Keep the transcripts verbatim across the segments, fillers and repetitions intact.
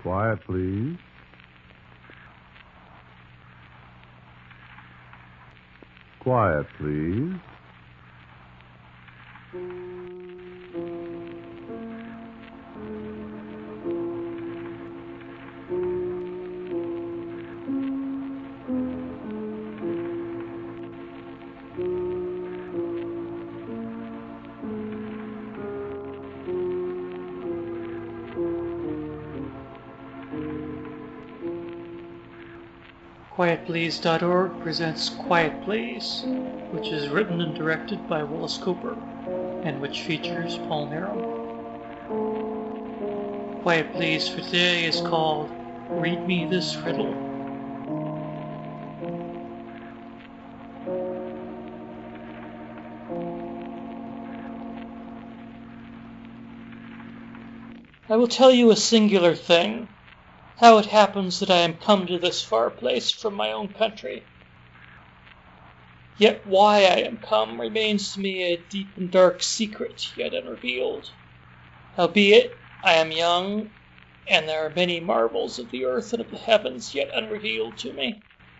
Quiet, please. Quiet, please. Quiet Please dot org presents Quiet Please, which is written and directed by Willis Cooper, and which features Paul Merrim. Quiet Please for today is called Read Me This Riddle. I will tell you a singular thing, how it happens that I am come to this far place from my own country. Yet why I am come remains to me a deep and dark secret, yet unrevealed. Howbeit, I am young, and there are many marvels of the earth and of the heavens yet unrevealed to me.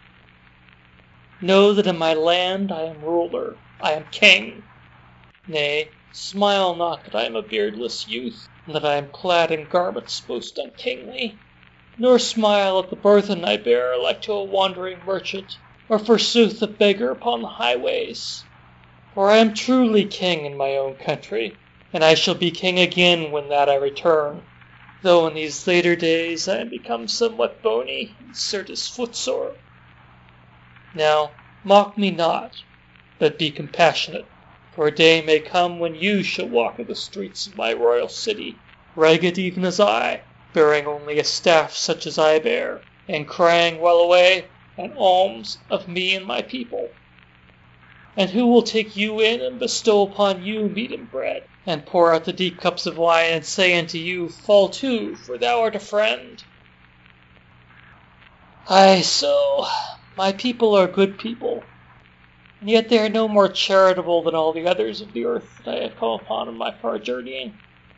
Know that in my land I am ruler, I am king. Nay, smile not that I am a beardless youth, and that I am clad in garments most unkingly. Nor smile at the burthen I bear like to a wandering merchant, or forsooth a beggar upon the highways. For I am truly king in my own country, and I shall be king again when that I return, though in these later days I am become somewhat bony, and certes footsore. Now, mock me not, but be compassionate, for a day may come when you shall walk in the streets of my royal city, ragged even as I, bearing only a staff such as I bear, and crying well away an alms of me and my people. And who will take you in and bestow upon you meat and bread, and pour out the deep cups of wine, and say unto you, Fall to, for thou art a friend? Ay, so, my people are good people, and yet they are no more charitable than all the others of the earth that I have come upon in my far journeying.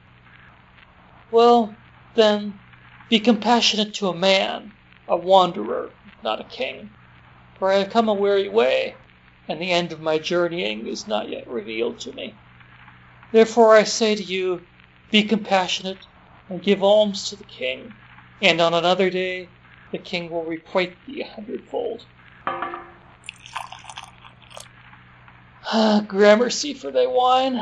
Well, then, be compassionate to a man, a wanderer, not a king. For I have come a weary way, and the end of my journeying is not yet revealed to me. Therefore I say to you, be compassionate, and give alms to the king, and on another day the king will requite thee a hundredfold. Ah, gramercy for thy wine.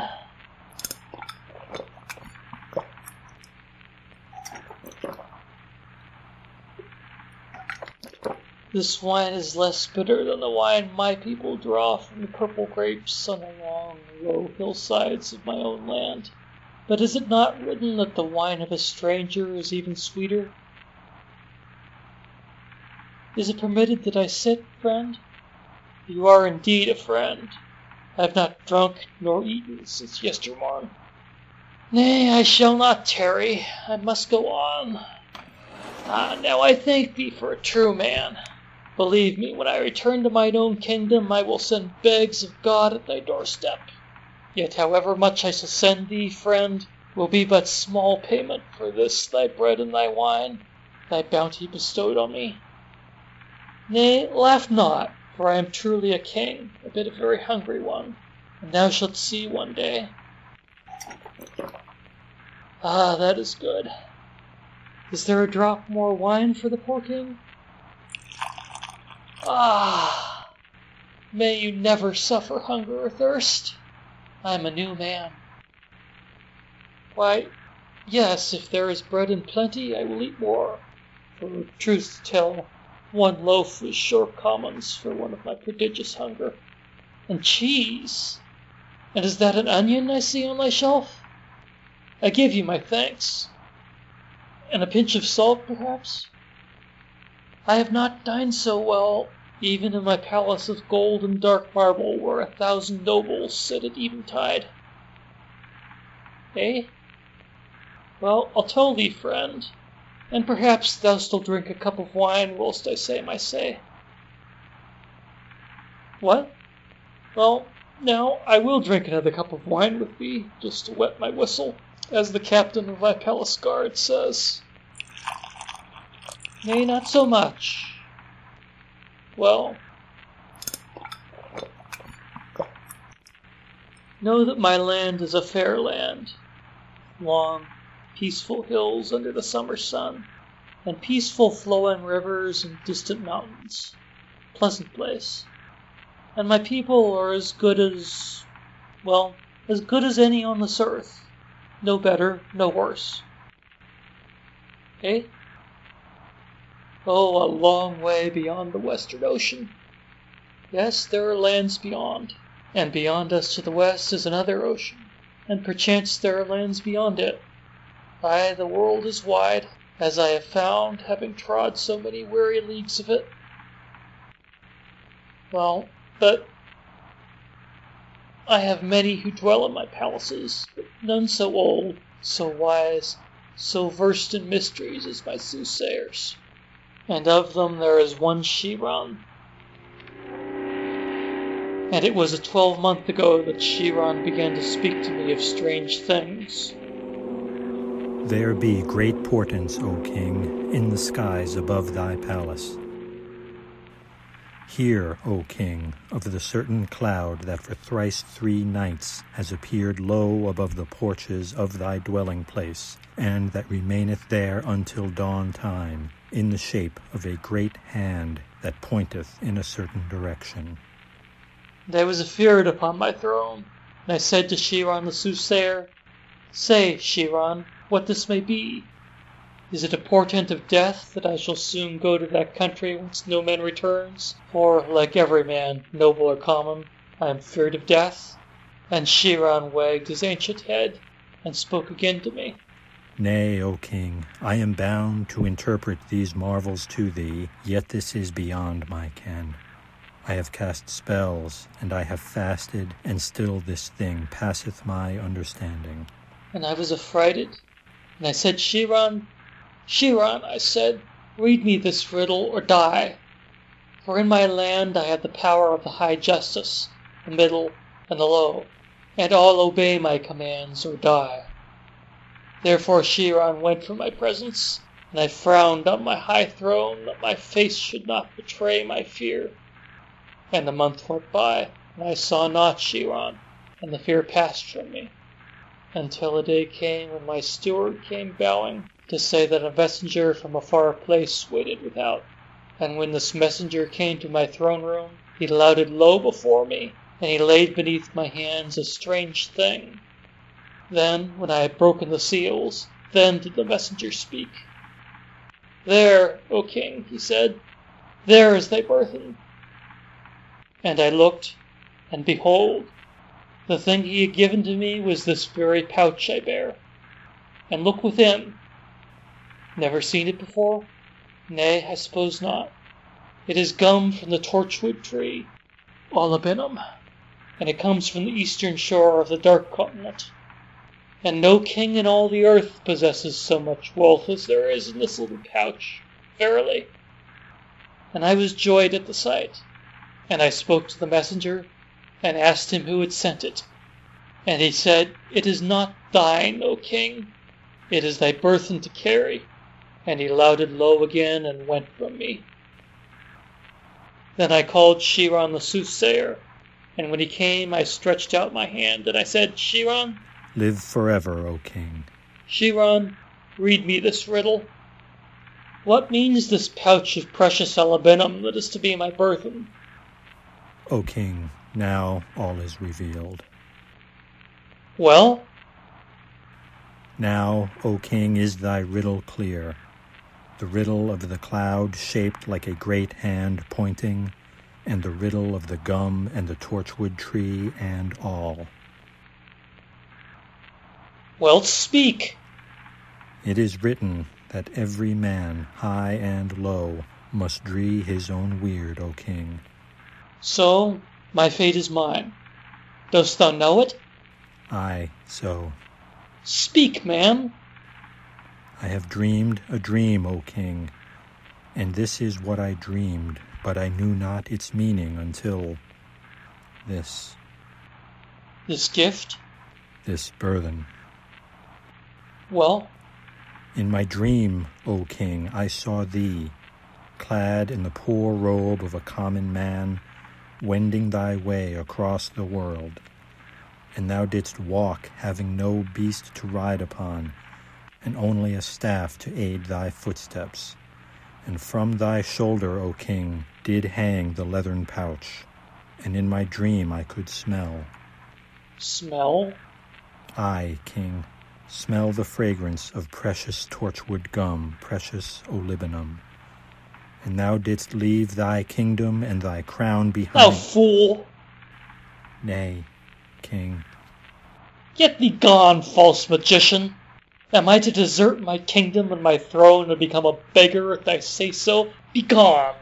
This wine is less bitter than the wine my people draw from the purple grapes on the long, low hillsides of my own land. But is it not written that the wine of a stranger is even sweeter? Is it permitted that I sit, friend? You are indeed a friend. I have not drunk nor eaten since yestermorn. Nay, I shall not tarry. I must go on. Ah, now I thank thee for a true man. Believe me, when I return to mine own kingdom, I will send begs of God at thy doorstep. Yet however much I shall send thee, friend, will be but small payment for this thy bread and thy wine, thy bounty bestowed on me. Nay, laugh not, for I am truly a king, albeit a very hungry one, and thou shalt see one day. Ah, that is good. Is there a drop more wine for the poor king? Ah, may you never suffer hunger or thirst. I am a new man. Why, yes, if there is bread in plenty, I will eat more. For, truth to tell, one loaf is sure commons for one of my prodigious hunger. And cheese! And is that an onion I see on thy shelf? I give you my thanks. And a pinch of salt, perhaps? I have not dined so well, even in my palace of gold and dark marble, where a thousand nobles sit at eventide. Eh? Well, I'll tell thee, friend, and perhaps thou still drink a cup of wine whilst I say my say. What? Well, now I will drink another cup of wine with thee, just to wet my whistle, as the captain of thy palace guard says. Nay, not so much. Well, know that my land is a fair land, long, peaceful hills under the summer sun, and peaceful flowing rivers and distant mountains. Pleasant place. And my people are as good as, well, as good as any on this earth. No better, no worse. Eh? Oh, a long way beyond the Western Ocean. Yes, there are lands beyond, and beyond us to the west is another ocean, and perchance there are lands beyond it. Aye, the world is wide, as I have found, having trod so many weary leagues of it. Well, but I have many who dwell in my palaces, but none so old, so wise, so versed in mysteries as my soothsayers. And of them there is one Chiron. And it was a twelvemonth ago that Chiron began to speak to me of strange things. There be great portents, O king, in the skies above thy palace. Hear, O king, of the certain cloud that for thrice three nights has appeared low above the porches of thy dwelling place, and that remaineth there until dawn time, in the shape of a great hand that pointeth in a certain direction. And I was afeard upon my throne, and I said to Chiron the soothsayer, Say, Chiron, what this may be. Is it a portent of death that I shall soon go to that country whence no man returns? For, like every man, noble or common, I am feared of death. And Chiron wagged his ancient head, and spoke again to me. Nay, O king, I am bound to interpret these marvels to thee, yet this is beyond my ken. I have cast spells, and I have fasted, and still this thing passeth my understanding. And I was affrighted, and I said, Chiron, Chiron, I said, read me this riddle or die. For in my land I have the power of the high justice, the middle, and the low, and all obey my commands or die. Therefore Chiron went from my presence, and I frowned on my high throne that my face should not betray my fear. And a month went by, and I saw not Chiron, and the fear passed from me, until a day came when my steward came bowing to say that a messenger from a far place waited without. And when this messenger came to my throne room, he lauded low before me, and he laid beneath my hands a strange thing. Then, when I had broken the seals, then did the messenger speak. There, O king, he said, there is thy burthen. And I looked, and behold, the thing he had given to me was this very pouch I bear. And look within. Never seen it before? Nay, I suppose not. It is gum from the torchwood tree, Olibinum, and it comes from the eastern shore of the dark continent. And no king in all the earth possesses so much wealth as there is in this little pouch, verily. And I was joyed at the sight, and I spoke to the messenger, and asked him who had sent it. And he said, It is not thine, O king, it is thy burthen to carry. And he lauded low again, and went from me. Then I called Chiron the soothsayer, and when he came I stretched out my hand, and I said, Chiron, live forever, O king. Chiron, read me this riddle. What means this pouch of precious Olibinum that is to be my burthen? O king, now all is revealed. Well? Now, O king, is thy riddle clear, the riddle of the cloud shaped like a great hand pointing, and the riddle of the gum and the torchwood tree and all. Well, speak. It is written that every man, high and low, must dree his own weird, O king. So, my fate is mine. Dost thou know it? Aye, so. Speak, man. I have dreamed a dream, O king, and this is what I dreamed, but I knew not its meaning until this. This gift? This burthen. Well? In my dream, O king, I saw thee, clad in the poor robe of a common man, wending thy way across the world. And thou didst walk, having no beast to ride upon, and only a staff to aid thy footsteps. And from thy shoulder, O king, did hang the leathern pouch, and in my dream I could smell. Smell? I, king, smell the fragrance of precious torchwood gum, precious olibanum. And thou didst leave thy kingdom and thy crown behind. Thou fool! Nay, king. Get thee gone, false magician! Am I to desert my kingdom and my throne and become a beggar if I say so? Begone!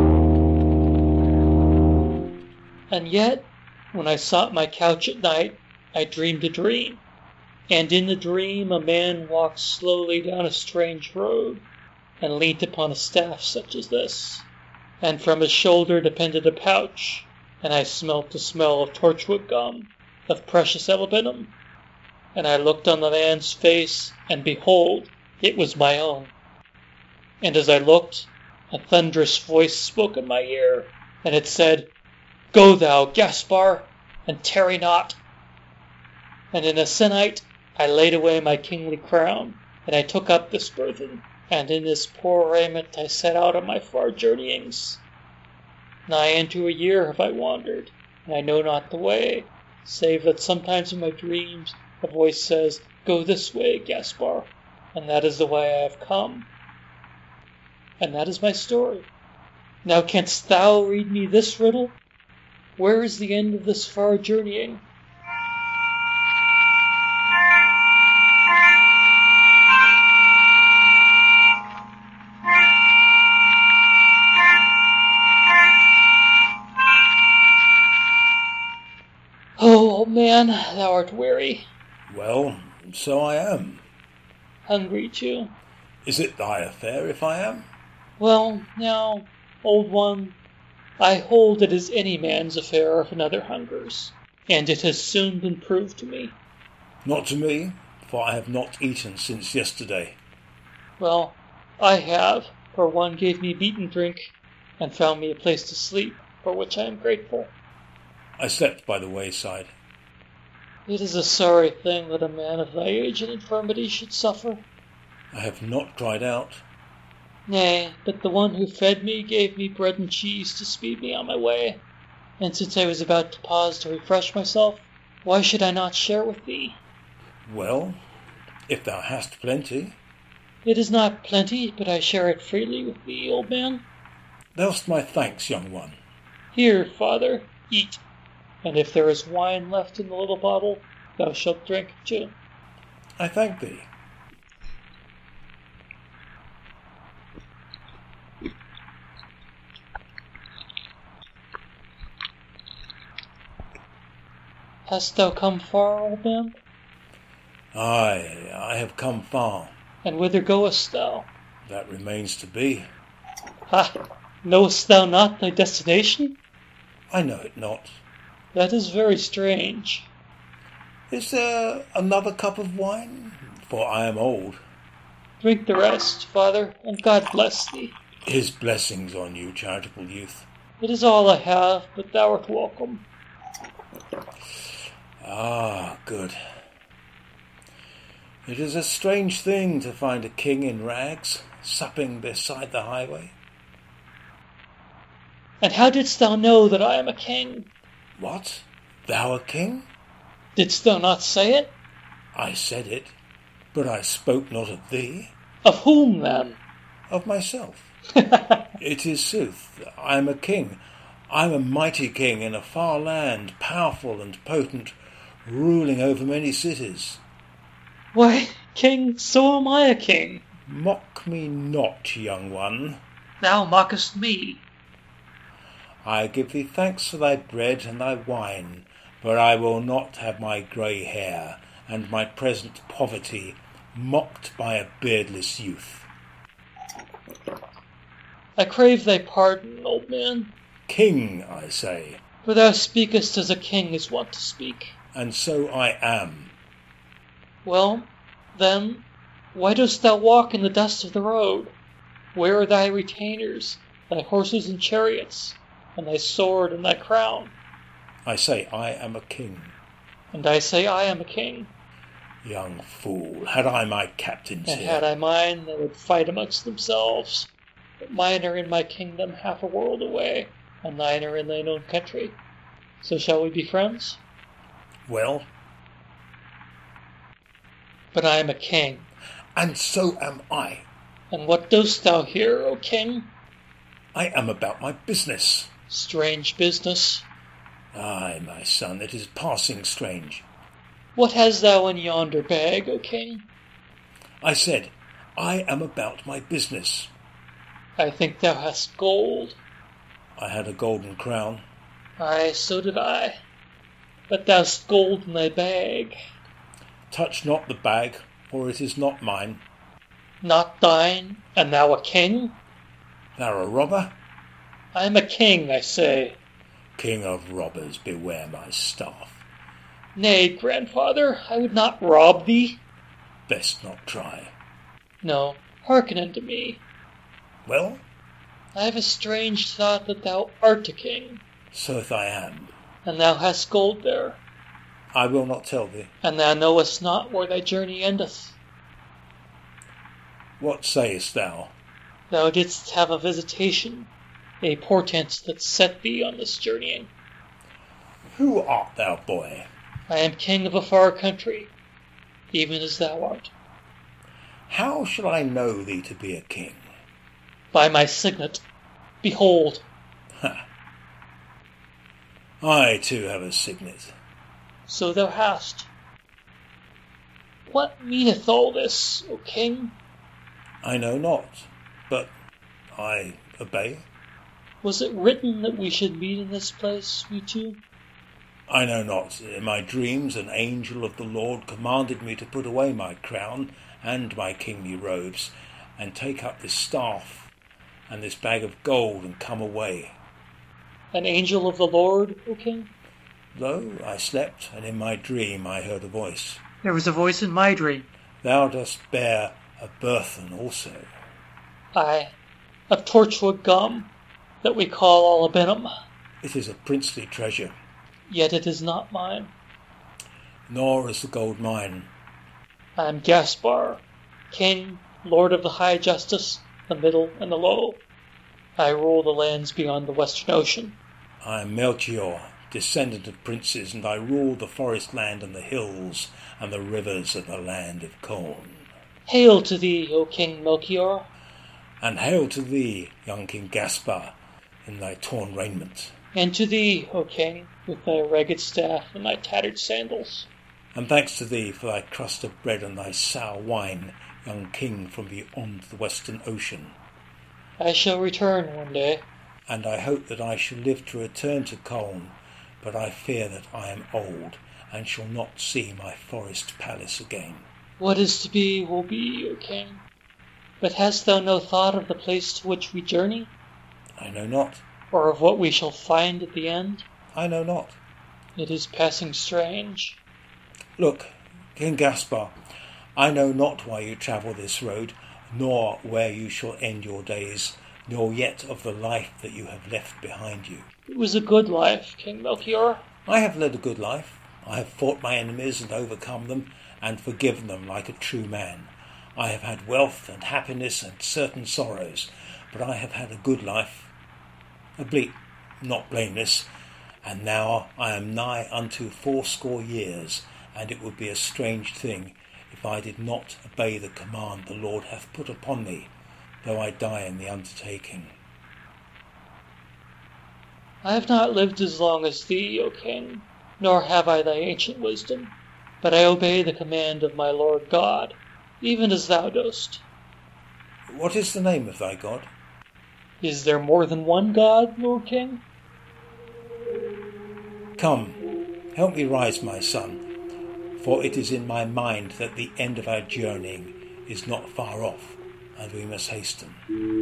And yet, when I sought my couch at night, I dreamed a dream. And in the dream a man walked slowly down a strange road, and leant upon a staff such as this. And from his shoulder depended a pouch, and I smelt the smell of torchwood gum, of precious olibanum. And I looked on the man's face, and behold, it was my own. And as I looked, a thunderous voice spoke in my ear, and it said, Go thou, Gaspar, and tarry not. And in a sennight I laid away my kingly crown, and I took up this burthen, and in this poor raiment I set out on my far journeyings. Nigh into a year have I wandered, and I know not the way, save that sometimes in my dreams a voice says, Go this way, Gaspar, and that is the way I have come. And that is my story. Now canst thou read me this riddle? Where is the end of this far journeying? Oh, old man, thou art weary. Well, so I am. Hungry, too. Is it thy affair if I am? Well, now, old one, I hold it is any man's affair if another hungers, and it has soon been proved to me. Not to me, for I have not eaten since yesterday. Well, I have, for one gave me meat and drink, and found me a place to sleep, for which I am grateful. I slept by the wayside. It is a sorry thing that a man of thy age and infirmity should suffer. I have not cried out. Nay, but the one who fed me gave me bread and cheese to speed me on my way, and since I was about to pause to refresh myself, why should I not share with thee? Well, if thou hast plenty. It is not plenty, but I share it freely with thee, old man. Thou'st my thanks, young one. Here, father, eat, and if there is wine left in the little bottle, thou shalt drink it too. I thank thee. Hast thou come far, old man? Aye, I have come far. And whither goest thou? That remains to be. Ha! Knowest thou not thy destination? I know it not. That is very strange. Is there another cup of wine? For I am old. Drink the rest, father, and God bless thee. His blessings on you, charitable youth. It is all I have, but thou art welcome. Ah, good. It is a strange thing to find a king in rags, supping beside the highway. And how didst thou know that I am a king? What? Thou a king? Didst thou not say it? I said it, but I spoke not of thee. Of whom, then? Of myself. It is sooth, I am a king. I am a mighty king in a far land, powerful and potent, ruling over many cities. Why, king, so am I a king. Mock me not, young one. Thou mockest me. I give thee thanks for thy bread and thy wine, but I will not have my grey hair and my present poverty mocked by a beardless youth. I crave thy pardon, old man. King, I say. For thou speakest as a king is wont to speak. And so I am. Well, then, why dost thou walk in the dust of the road? Where are thy retainers, thy horses and chariots, and thy sword and thy crown. I say I am a king. And I say I am a king. Young fool, had I my captains And here. had I mine, they would fight amongst themselves. But mine are in my kingdom half a world away, and thine are in thine own country. So shall we be friends? Well, But I am a king. and so am I. And what dost thou here, O king? I am about my business. Strange business. Ay, my son, it is passing strange. What hast thou in yonder bag, O king? I said, I am about my business. I think thou hast gold. I had a golden crown. Ay, so did I. But thou'st gold in thy bag. Touch not the bag, for it is not mine. Not thine, and thou a king? Thou a robber? I am a king, I say. King of robbers, beware my staff. Nay, grandfather, I would not rob thee. Best not try. No, hearken unto me. Well, I have a strange thought that thou art a king, so I am. and thou hast gold there, I will not tell thee. and thou knowest not where thy journey endeth. What sayest thou? Thou didst have a visitation, a portent that set thee on this journeying. Who art thou, boy? I am king of a far country, even as thou art. How shall I know thee to be a king? By my signet, behold. Ha! I too have a signet. So thou hast. What meaneth all this, O king? I know not, but I obey. Was it written that we should meet in this place, we two? I know not. In my dreams an angel of the Lord commanded me to put away my crown and my kingly robes, and take up this staff and this bag of gold and come away. An angel of the Lord, O king? Lo, I slept, and in my dream I heard a voice. There was a voice in my dream. Thou dost bear a burthen also. Aye, of torchwood gum, that we call alabinum. It is a princely treasure, Yet it is not mine. nor is the gold mine. I am Gaspar, king, lord of the high justice, the middle, and the low. I rule the lands beyond the western ocean. I am Melchior, descendant of princes, and I rule the forest land and the hills and the rivers of the land of Corn. Hail to thee, O King Melchior, And hail to thee, young King Gaspar, in thy torn raiment. and to thee, O king, with thy ragged staff and thy tattered sandals. And thanks to thee for thy crust of bread and thy sour wine, young king from beyond the western ocean. I shall return one day. And I hope that I shall live to return to Colne, but I fear that I am old, and shall not see my forest palace again. What is to be will be, O king. But hast thou no thought of the place to which we journey, I know not, or of what we shall find at the end? I know not. It is passing strange. Look, King Gaspar, I know not why you travel this road, nor where you shall end your days, nor yet of the life that you have left behind you. It was a good life, King Melchior. I have led a good life. I have fought my enemies and overcome them, and forgiven them like a true man. I have had wealth and happiness and certain sorrows, but I have had a good life, a bleak, not blameless, and now I am nigh unto fourscore years, and it would be a strange thing if I did not obey the command the Lord hath put upon me, though I die in the undertaking. I have not lived as long as thee, O king, nor have I thy ancient wisdom, but I obey the command of my Lord God, even as thou dost. What is the name of thy God? Is there more than one God, Lord King? Come, help me rise, my son, for it is in my mind that the end of our journeying is not far off, and we must hasten.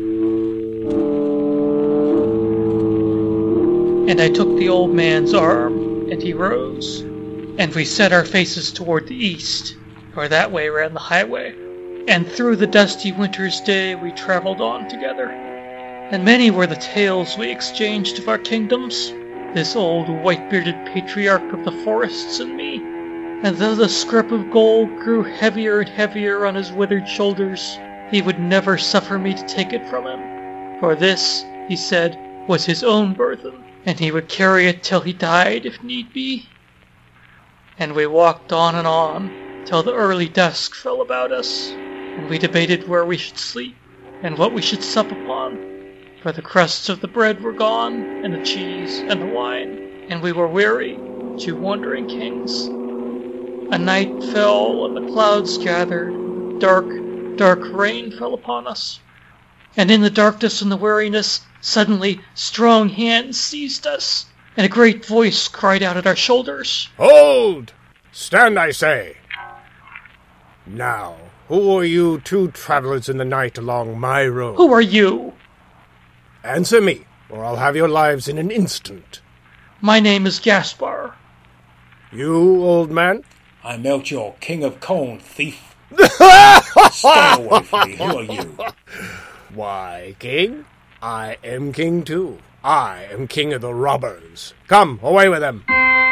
And I took the old man's arm, and he rose, and we set our faces toward the east, for that way ran the highway, and through the dusty winter's day we traveled on together. And many were the tales we exchanged of our kingdoms, this old white-bearded patriarch of the forests and me. And though the scrip of gold grew heavier and heavier on his withered shoulders, he would never suffer me to take it from him. For this, he said, was his own burthen, and he would carry it till he died if need be. And we walked on and on, till the early dusk fell about us, and we debated where we should sleep, and what we should sup upon. For the crusts of the bread were gone, and the cheese, and the wine, and we were weary, two wandering kings. A night fell, and the clouds gathered, dark, dark rain fell upon us. And in the darkness and the weariness, suddenly strong hands seized us, and a great voice cried out at our shoulders. Hold! Stand, I say! Now, who are you two travelers in the night along my road? Who are you? Answer me, or I'll have your lives in an instant. My name is Gaspar. You, old man? I'm Melchior, King of Colne, thief. Stay away from me, who are you? Why, King, I am King too. I am King of the Robbers. Come, away with them.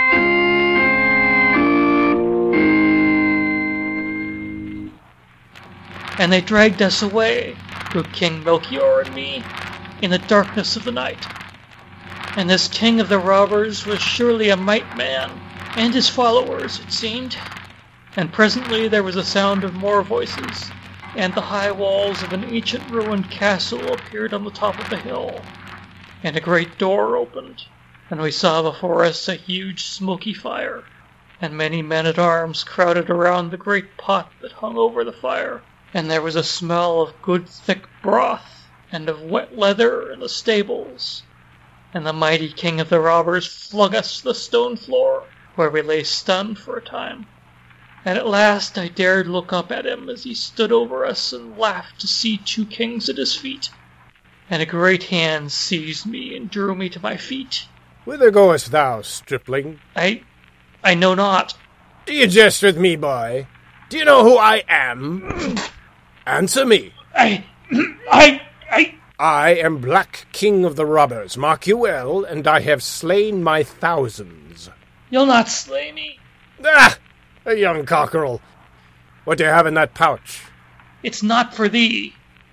And they dragged us away, good King Melchior and me, in the darkness of the night. And this King of the Robbers was surely a might man, and his followers, it seemed. And presently there was a sound of more voices, and the high walls of an ancient ruined castle appeared on the top of the hill. And a great door opened, and we saw before us a huge smoky fire, and many men-at-arms crowded around the great pot that hung over the fire. And there was a smell of good thick broth, and of wet leather in the stables. And the mighty King of the Robbers flung us to the stone floor, where we lay stunned for a time. And at last I dared look up at him as he stood over us and laughed to see two kings at his feet. And a great hand seized me and drew me to my feet. Whither goest thou, stripling? I... I know not. Do you jest with me, boy? Do you know who I am? Answer me. I... I... I... I am Black King of the Robbers, mark you well, and I have slain my thousands. You'll not slay me. Ah! A young cockerel. What do you have in that pouch? It's not for thee.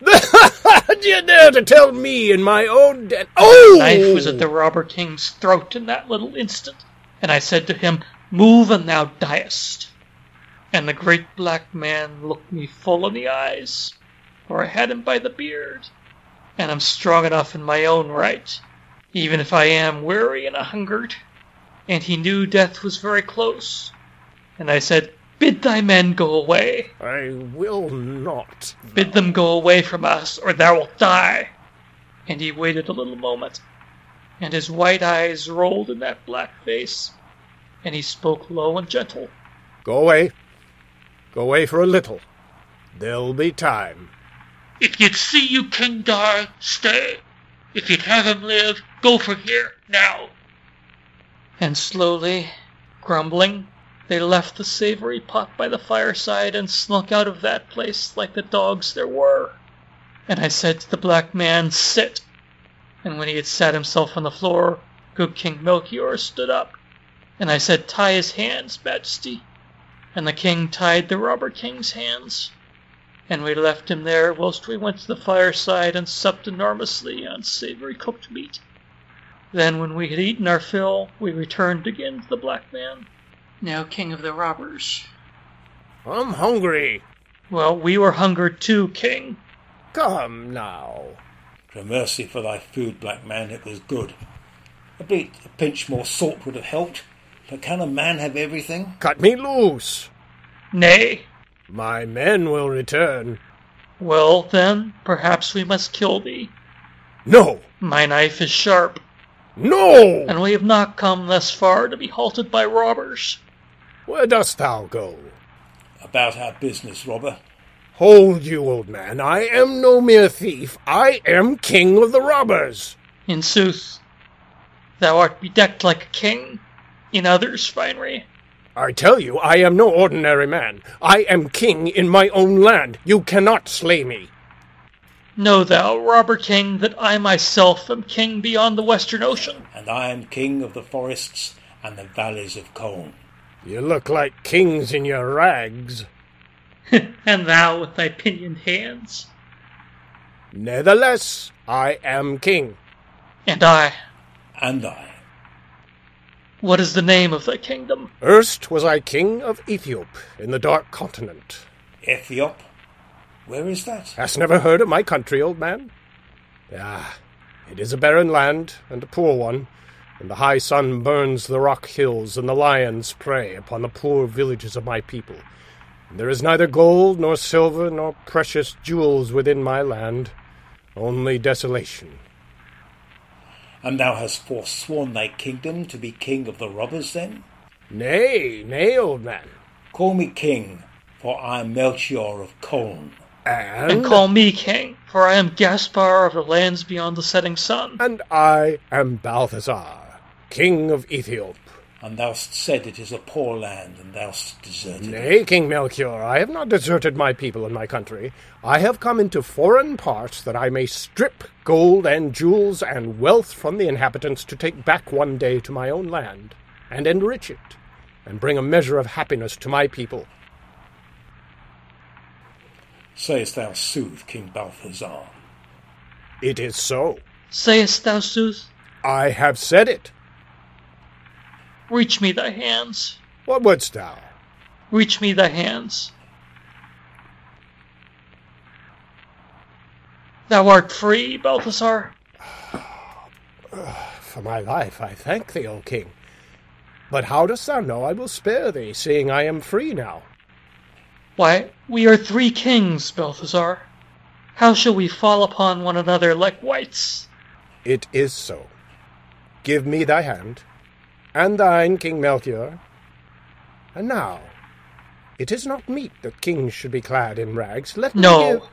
Do you dare to tell me in my own dead... Oh! The knife was at the robber king's throat in that little instant, and I said to him, "Move and thou diest." And the great black man looked me full in the eyes, for I had him by the beard, and I'm strong enough in my own right, even if I am weary and a-hungered. And he knew death was very close, and I said, "Bid thy men go away." I will not. "Bid them go away from us, or thou wilt die." And he waited a little moment, and his white eyes rolled in that black face, and he spoke low and gentle. Go away. Go away for a little. There'll be time. "If you'd see you King die, stay. If you'd have him live, go from here, now." And slowly, grumbling, they left the savory pot by the fireside and slunk out of that place like the dogs there were. And I said to the black man, "Sit." And when he had sat himself on the floor, good King Melchior stood up. And I said, "Tie his hands, Majesty." And the king tied the robber king's hands. And we left him there whilst we went to the fireside and supped enormously on savory cooked meat. Then when we had eaten our fill, we returned again to the black man. "Now, King of the Robbers." I'm hungry. "Well, we were hungered too, King." Come now. Gramercy for thy food, black man, it was good. A bit, a pinch more salt would have helped, but can a man have everything? Cut me loose. "Nay." My men will return. "Well, then, perhaps we must kill thee. No. My knife is sharp, No. and we have not come thus far to be halted by robbers." Where dost thou go? About our business, robber. Hold you, old man. I am no mere thief. I am King of the Robbers. "In sooth, thou art bedecked like a king, in others' finery." I tell you, I am no ordinary man. I am king in my own land. You cannot slay me. Know thou, robber king, that I myself am king beyond the western ocean. And I am king of the forests and the valleys of Colne. You look like kings in your rags. And thou with thy pinioned hands. Nevertheless, I am king. And I. And I. What is the name of thy kingdom? Erst was I king of Ethiop in the dark continent. Ethiop? Where is that? Hast never heard of my country, old man? Ah, it is a barren land, and a poor one, and the high sun burns the rock hills, and the lions prey upon the poor villages of my people. And there is neither gold, nor silver, nor precious jewels within my land, only desolation. And thou hast forsworn thy kingdom to be king of the robbers, then? Nay, nay, old man. Call me king, for I am Melchior of Colne. And, And call me king, for I am Gaspar of the lands beyond the setting sun. and I am Balthazar, king of Ethiop. And thou hast said it is a poor land, and thou hast deserted it. Nay, King Melchior, I have not deserted my people and my country. I have come into foreign parts that I may strip gold and jewels and wealth from the inhabitants to take back one day to my own land, and enrich it, and bring a measure of happiness to my people. Sayest thou sooth, King Balthazar? It is so. Sayest thou sooth? I have said it. Reach me thy hands. What wouldst thou? Reach me thy hands. Thou art free, Balthazar. For my life I thank thee, O king. But how dost thou know I will spare thee, seeing I am free now? Why, we are three kings, Balthazar. How shall we fall upon one another like wights? It is so. Give me thy hand, and thine, King Melchior. And now, it is not meet that kings should be clad in rags. Let me No. give...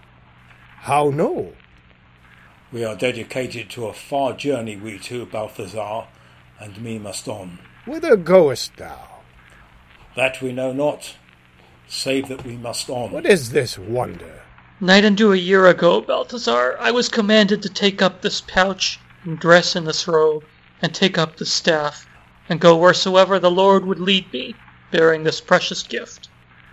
How no? We are dedicated to a far journey, we two, Balthazar, and me must on. Whither goest thou? That we know not, save that we must on. What is this wonder? Night unto a year ago, Balthazar, I was commanded to take up this pouch, and dress in this robe, and take up this staff, and go wheresoever the Lord would lead me, bearing this precious gift.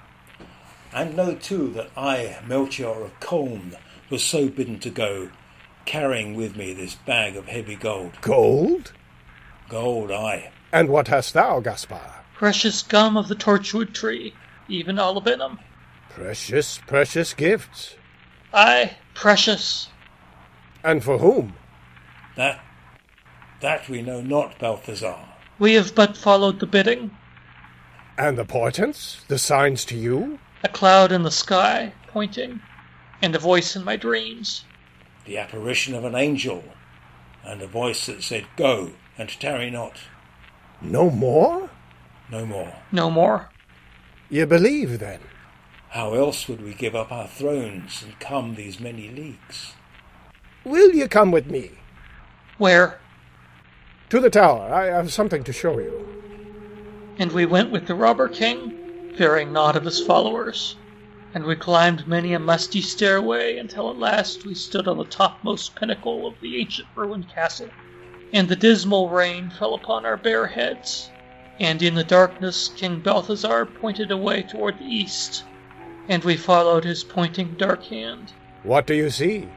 And know too that I, Melchior of Colne, was so bidden to go, carrying with me this bag of heavy gold. Gold? Gold, aye. And what hast thou, Gaspar? Precious gum of the torchwood tree, even olibanum. Precious, precious gifts. Aye, precious. And for whom? That, that we know not, Balthazar. We have but followed the bidding. And the portents? The signs to you? A cloud in the sky, pointing, and a voice in my dreams. The apparition of an angel, and a voice that said, Go, and tarry not. No more? No more. No more. You believe, then? How else would we give up our thrones and come these many leagues? Will you come with me? Where? To the tower. I have something to show you. And we went with the robber king, fearing naught of his followers. And we climbed many a musty stairway until at last we stood on the topmost pinnacle of the ancient ruined castle. And the dismal rain fell upon our bare heads. And in the darkness King Balthazar pointed away toward the east, and we followed his pointing dark hand. What do you see?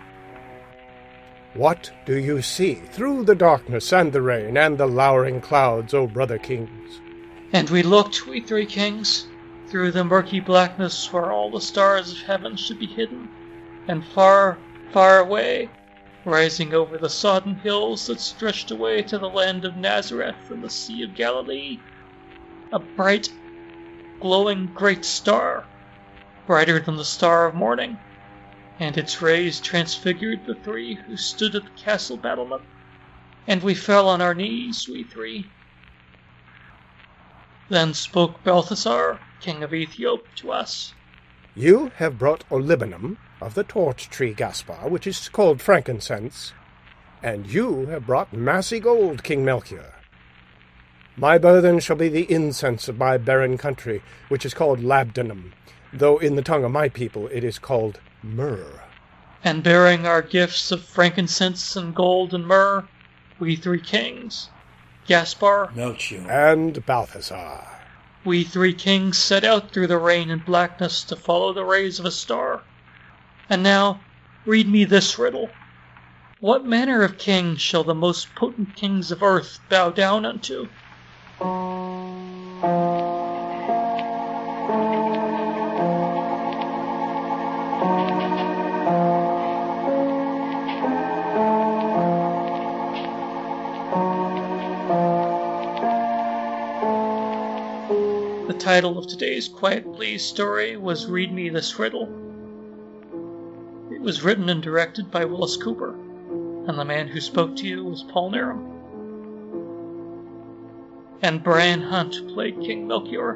What do you see through the darkness and the rain and the lowering clouds, O brother kings? And we looked, we three kings, through the murky blackness where all the stars of heaven should be hidden, and far, far away, rising over the sodden hills that stretched away to the land of Nazareth and the Sea of Galilee, a bright, glowing great star, brighter than the star of morning, and its rays transfigured the three who stood at the castle battlement, and we fell on our knees, we three. Then spoke Balthazar, king of Ethiop, to us. You have brought olibanum of the torch tree, Gaspar, which is called frankincense, and you have brought massy gold, King Melchior. My burthen shall be the incense of my barren country, which is called labdanum, though in the tongue of my people it is called myrrh. And bearing our gifts of frankincense and gold and myrrh, we three kings, Gaspar, Melchior, and Balthazar, we three kings set out through the rain and blackness to follow the rays of a star. And now, read me this riddle. What manner of king shall the most potent kings of earth bow down unto? The title of today's Quiet Please story was Read Me This Riddle. It was written and directed by Willis Cooper, and the man who spoke to you was Paul Nerum. And Brian Hunt played King Melchior.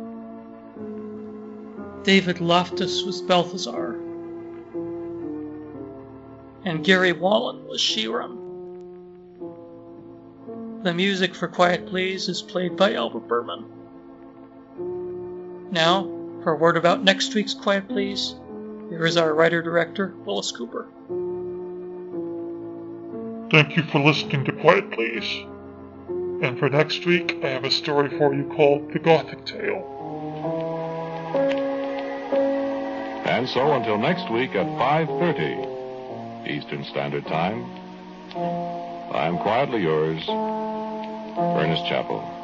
David Loftus was Balthazar. And Gary Wallen was Shiram. The music for Quiet Please is played by Albert Berman. Now, for a word about next week's Quiet Please, here is our writer-director, Willis Cooper. Thank you for listening to Quiet Please. And for next week, I have a story for you called The Gothic Tale. And so until next week at five thirty Eastern Standard Time, I'm quietly yours, Ernest Chappell.